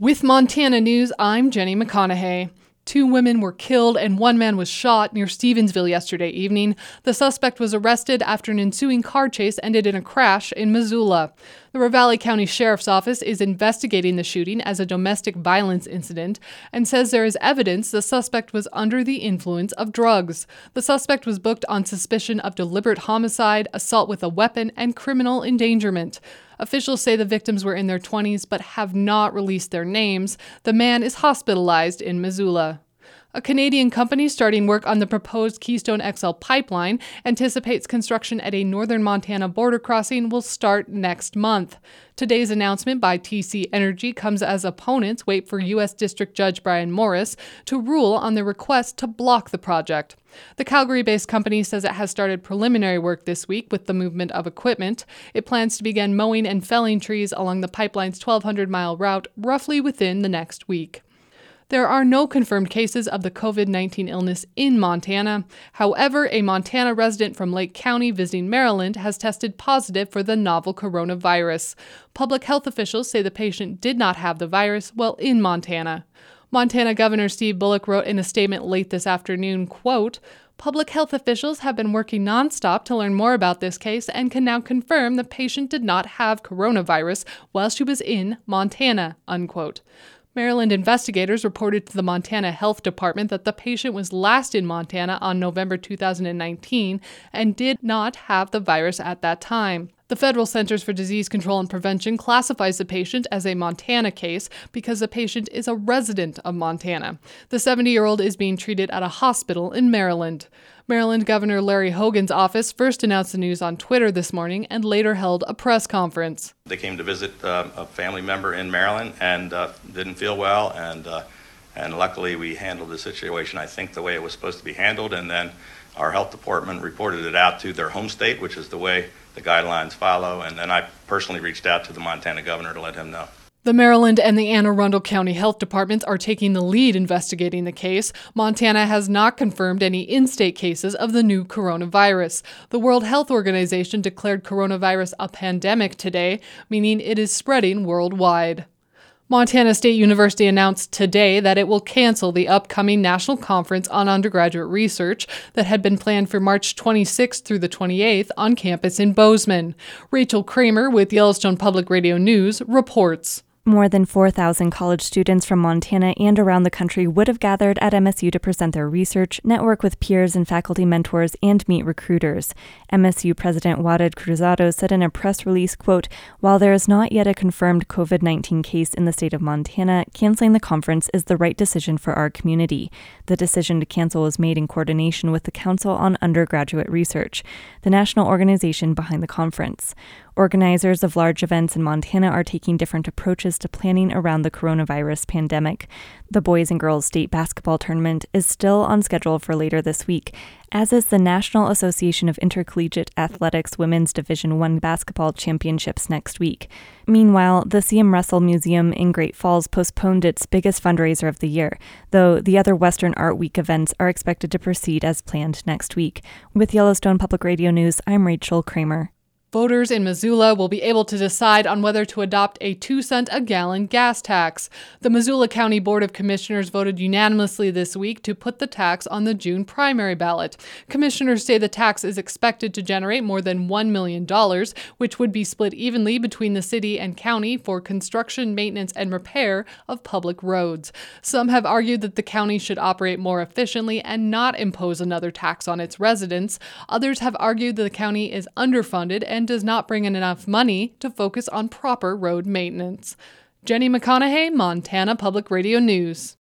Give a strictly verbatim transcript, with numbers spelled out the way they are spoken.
With Montana News, I'm Jenny McConaughey. Two women were killed and one man was shot near Stevensville yesterday evening. The suspect was arrested after an ensuing car chase ended in a crash in Missoula. The Ravalli County Sheriff's Office is investigating the shooting as a domestic violence incident and says there is evidence the suspect was under the influence of drugs. The suspect was booked on suspicion of deliberate homicide, assault with a weapon, and criminal endangerment. Officials say the victims were in their twenties but have not released their names. The man is hospitalized in Missoula. A Canadian company starting work on the proposed Keystone X L pipeline anticipates construction at a northern Montana border crossing will start next month. Today's announcement by T C Energy comes as opponents wait for U S District Judge Brian Morris to rule on the request to block the project. The Calgary-based company says it has started preliminary work this week with the movement of equipment. It plans to begin mowing and felling trees along the pipeline's twelve hundred mile route roughly within the next week. There are no confirmed cases of the covid nineteen illness in Montana. However, a Montana resident from Lake County visiting Maryland has tested positive for the novel coronavirus. Public health officials say the patient did not have the virus while in Montana. Montana Governor Steve Bullock wrote in a statement late this afternoon, quote, "Public health officials have been working nonstop to learn more about this case and can now confirm the patient did not have coronavirus while she was in Montana," unquote. Maryland investigators reported to the Montana Health Department that the patient was last in Montana on November two thousand nineteen and did not have the virus at that time. The Federal Centers for Disease Control and Prevention classifies the patient as a Montana case because the patient is a resident of Montana. The seventy-year-old is being treated at a hospital in Maryland. Maryland Governor Larry Hogan's office first announced the news on Twitter this morning and later held a press conference. They came to visit uh, a family member in Maryland and uh, didn't feel well, and uh, and luckily we handled the situation, I think, the way it was supposed to be handled, and then our health department reported it out to their home state, which is the way the guidelines follow, and then I personally reached out to the Montana governor to let him know. The Maryland and the Anne Arundel County Health Departments are taking the lead investigating the case. Montana has not confirmed any in-state cases of the new coronavirus. The World Health Organization declared coronavirus a pandemic today, meaning it is spreading worldwide. Montana State University announced today that it will cancel the upcoming National Conference on Undergraduate Research that had been planned for March twenty-sixth through the twenty-eighth on campus in Bozeman. Rachel Kramer with Yellowstone Public Radio News reports. More than four thousand college students from Montana and around the country would have gathered at M S U to present their research, network with peers and faculty mentors, and meet recruiters. M S U President Jared Cruzado said in a press release, quote, "While there is not yet a confirmed covid nineteen case in the state of Montana, canceling the conference is the right decision for our community. The decision to cancel was made in coordination with the Council on Undergraduate Research, the national organization behind the conference. Organizers of large events in Montana are taking different approaches to planning around the coronavirus pandemic. The boys and girls state basketball tournament is still on schedule for later this week, as is the National Association of Intercollegiate Athletics Women's Division One Basketball Championships next week. Meanwhile, the C M Russell Museum in Great Falls postponed its biggest fundraiser of the year, though the other Western Art Week events are expected to proceed as planned next week. With Yellowstone Public Radio News, I'm Rachel Kramer. Voters in Missoula will be able to decide on whether to adopt a two cent a gallon gas tax. The Missoula County Board of Commissioners voted unanimously this week to put the tax on the June primary ballot. Commissioners say the tax is expected to generate more than one million dollars, which would be split evenly between the city and county for construction, maintenance, and repair of public roads. Some have argued that the county should operate more efficiently and not impose another tax on its residents. Others have argued that the county is underfunded and does not bring in enough money to focus on proper road maintenance. Jenny McConaughey, Montana Public Radio News.